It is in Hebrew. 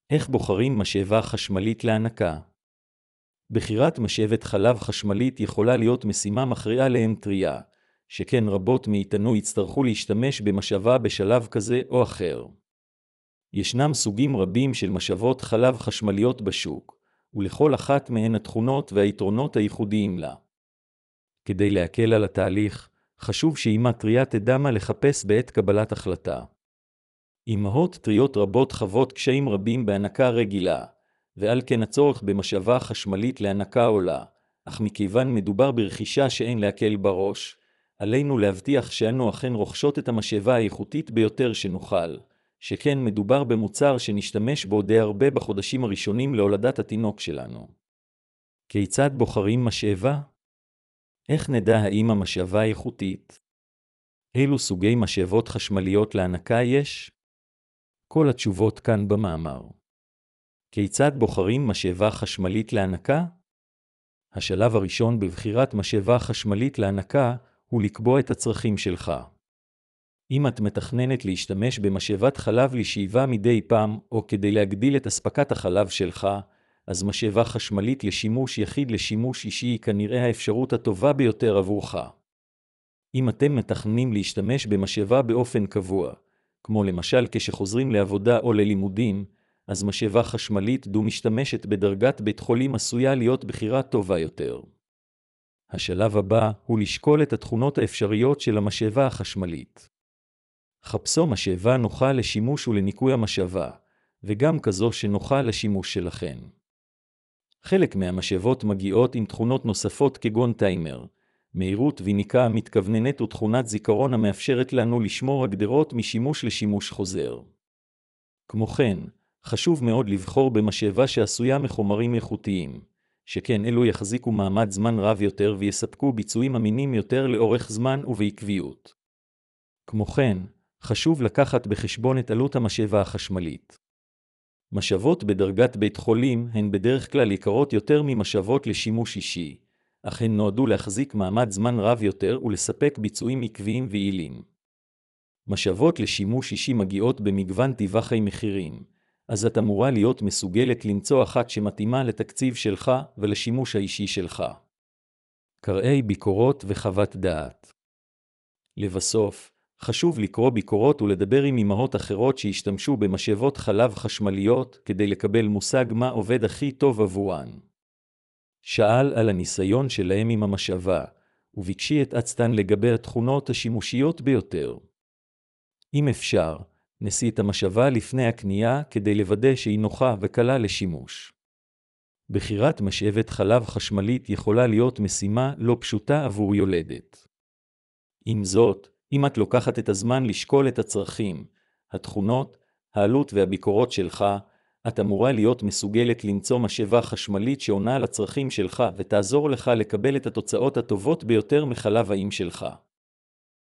איך בוחרים משאבה חשמלית להנקה? בחירת משאבת חלב חשמלית יכולה להיות משימה מכריעה לאם טריה, שכן רבות מאיתנו יצטרכו להשתמש במשאבה בשלב כזה או אחר. ישנם סוגים רבים של משאבות חלב חשמליות בשוק, ולכל אחת מהן התכונות והיתרונות הייחודיים לה. כדי להקל על התהליך, חשוב שאמא טריה תדע מה לחפש בעת קבלת החלטה. אמהות טריות רבות חוות קשיים רבים בהנקה רגילה, ועל כן הצורך במשאבה חשמלית להנקה עולה, אך מכיוון מדובר ברכישה שאין להקל בראש, עלינו להבטיח שאנו אכן רוכשות את המשאבה האיכותית ביותר שנוכל, שכן מדובר במוצר שנשתמש בו די הרבה בחודשים הראשונים להולדת התינוק שלנו. כיצד בוחרים משאבה? איך נדע האם המשאבה איכותית? אילו סוגי משאבות חשמליות להנקה יש? כל התשובות כאן במאמר. כיצד בוחרים משאבה חשמלית להנקה? השלב הראשון בבחירת משאבה חשמלית להנקה הוא לקבוע את הצרכים שלך. אם את מתכננת להשתמש במשאבת חלב לשאיבה מדי פעם או כדי להגדיל את אספקת החלב שלך, אז משאבה חשמלית לשימוש יחיד לשימוש אישי היא כנראה האפשרות הטובה ביותר עבורך. אם אתם מתכננים להשתמש במשאבה באופן קבוע, כמו למשל כשחוזרים לעבודה או ללימודים, אז משאבה חשמלית דו-משתמשת בדרגת בית חולים עשויה להיות בחירה טובה יותר. השלב הבא הוא לשקול את התכונות האפשריות של המשאבה החשמלית. חפשו משאבה נוחה לשימוש ולניקוי המשאבה, וגם כזו שנוחה לשימוש שלכם. חלק מהמשאבות מגיעות עם תכונות נוספות כגון טיימר, מהירות ויניקה המתכווננת ותכונת זיכרון המאפשרת לנו לשמור הגדרות משימוש לשימוש חוזר. כמו כן, חשוב מאוד לבחור במשאבה שעשויה מחומרים איכותיים, שכן אלו יחזיקו מעמד זמן רב יותר ויספקו ביצועים אמינים יותר לאורך זמן ובעקביות. כמו כן, חשוב לקחת בחשבון את עלות המשאבה החשמלית. משאבות בדרגת בית חולים הן בדרך כלל יקרות יותר ממשאבות לשימוש אישי, אך הן נועדו להחזיק מעמד זמן רב יותר ולספק ביצועים עקביים ויעילים. משאבות לשימוש אישי מגיעות במגוון טווחי מחירים, אז את אמורה להיות מסוגלת למצוא אחת שמתאימה לתקציב שלך ולשימוש האישי שלך. קראי ביקורות וחוות דעת. לבסוף, חשוב לקרוא ביקורות ולדבר עם אמהות אחרות שהשתמשו במשאבות חלב חשמליות כדי לקבל מושג מה עובד הכי טוב עבורן. שאל על הניסיון שלהם עם המשאבה, וביקשי את עצתן לגבי התכונות השימושיות ביותר. אם אפשר, נסי את המשאבה לפני הקנייה כדי לוודא שהיא נוחה וקלה לשימוש. בחירת משאבת חלב חשמלית יכולה להיות משימה לא פשוטה עבור יולדת. עם זאת, אם את לוקחת את הזמן לשקול את הצרכים, התכונות, העלות והביקורות שלך, את אמורה להיות מסוגלת למצוא משאבה חשמלית שעונה על הצרכים שלך ותעזור לך לקבל את התוצאות הטובות ביותר מחלב האם שלך.